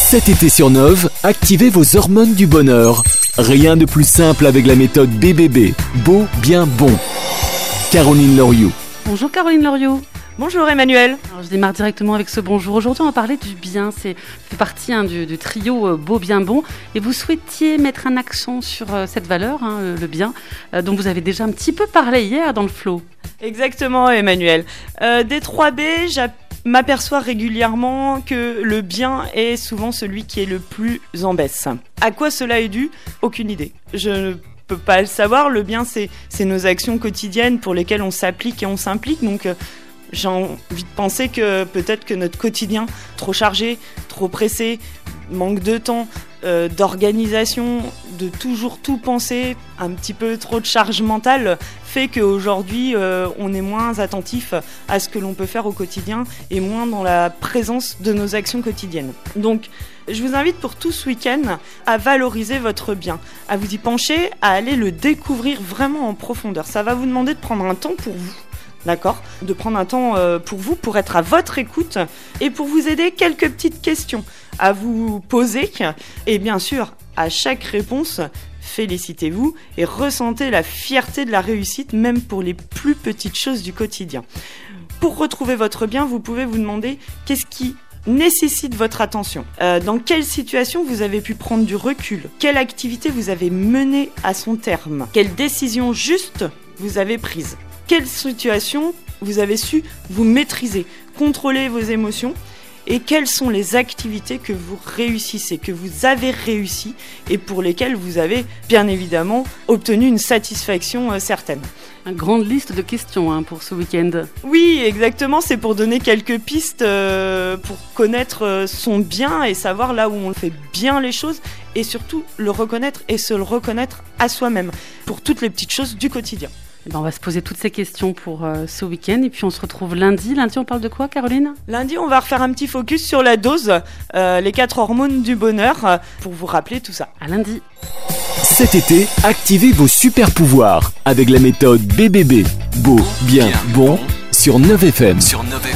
Cet été sur Nove, activez vos hormones du bonheur. Rien de plus simple avec la méthode BBB. Beau, bien, bon. Caroline Loriot. Bonjour Caroline Loriot. Bonjour Emmanuel. Alors, je démarre directement avec ce bonjour. Aujourd'hui, on va parler du bien. C'est fait partie du trio beau, bien, bon. Et vous souhaitiez mettre un accent sur cette valeur, le bien, dont vous avez déjà un petit peu parlé hier dans le flow. Exactement Emmanuel. Des 3B, m'aperçois régulièrement que le bien est souvent celui qui est le plus en baisse. À quoi cela est dû ? Aucune idée. Je ne peux pas le savoir. Le bien, c'est nos actions quotidiennes pour lesquelles on s'applique et on s'implique. Donc, j'ai envie de penser que peut-être que notre quotidien, trop chargé, trop pressé, manque de temps, d'organisation, de toujours tout penser, un petit peu trop de charge mentale, fait qu'aujourd'hui, on est moins attentif à ce que l'on peut faire au quotidien et moins dans la présence de nos actions quotidiennes. Donc, je vous invite pour tout ce week-end à valoriser votre bien, à vous y pencher, à aller le découvrir vraiment en profondeur. Ça va vous demander de prendre un temps pour vous. D'accord ? De prendre un temps pour vous, pour être à votre écoute et pour vous aider quelques petites questions à vous poser. Et bien sûr, à chaque réponse, félicitez-vous et ressentez la fierté de la réussite, même pour les plus petites choses du quotidien. Pour retrouver votre bien, vous pouvez vous demander qu'est-ce qui nécessite votre attention. Dans quelle situation vous avez pu prendre du recul ? Quelle activité vous avez menée à son terme ? Quelle décision juste vous avez prise ? Quelle situation vous avez su vous maîtriser, contrôler vos émotions et quelles sont les activités que vous réussissez, que vous avez réussi et pour lesquelles vous avez bien évidemment obtenu une satisfaction certaine. Une grande liste de questions pour ce week-end. Oui, exactement, c'est pour donner quelques pistes pour connaître son bien et savoir là où on fait bien les choses et surtout le reconnaître et se le reconnaître à soi-même pour toutes les petites choses du quotidien. On va se poser toutes ces questions pour ce week-end et puis on se retrouve lundi. Lundi, on parle de quoi, Caroline ? Lundi, on va refaire un petit focus sur la dose, les 4 hormones du bonheur, pour vous rappeler tout ça. À lundi. Cet été, activez vos super pouvoirs avec la méthode BBB. Beau, bien, bon, sur Nove FM.